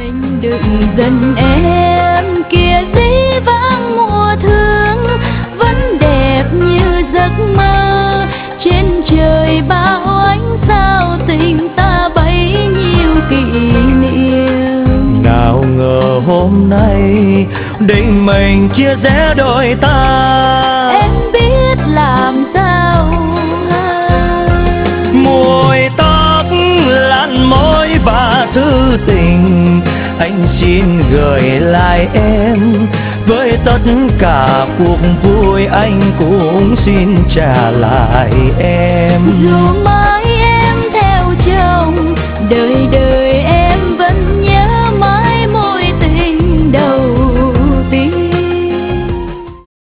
Anh đừng giận em, kia dĩ vãng mùa thương vẫn đẹp như giấc mơ. Trên trời bao ánh sao, tình ta bấy nhiêu kỷ niệm. Nào ngờ hôm nay định mình chia rẽ đôi ta. Em biết làm sao, Mùi tóc lăn môi và thư tình anh xin gửi lại em. Với tất cả cuộc vui anh cũng xin trả lại em. dù mai